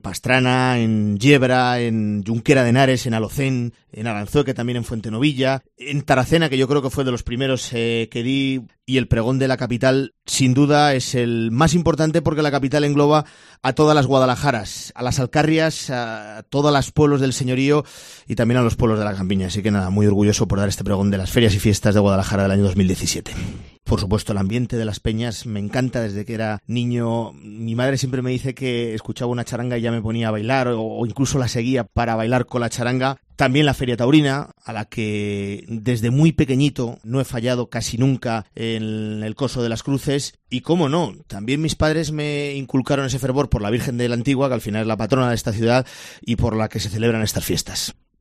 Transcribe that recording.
Pastrana, en Yebra, en Junquera de Henares, en Alocén, en Aranzueque, también en Fuentenovilla, en Taracena, que yo creo que fue de los primeros que di, y el pregón de la capital, sin duda, es el más importante porque la capital engloba a todas las Guadalajaras, a las Alcarrias, a todos los pueblos del señorío y también a los pueblos de la campiña. Así que nada, muy orgulloso por dar este pregón de las ferias y fiestas de Guadalajara del año 2017. Por supuesto, el ambiente de las peñas me encanta desde que era niño. Mi madre siempre me dice que escuchaba una charanga y ya me ponía a bailar o incluso la seguía para bailar con la charanga. También la Feria Taurina, a la que desde muy pequeñito no he fallado casi nunca en el Coso de las Cruces. Y cómo no, también mis padres me inculcaron ese fervor por la Virgen de la Antigua, que al final es la patrona de esta ciudad y por la que se celebran estas fiestas.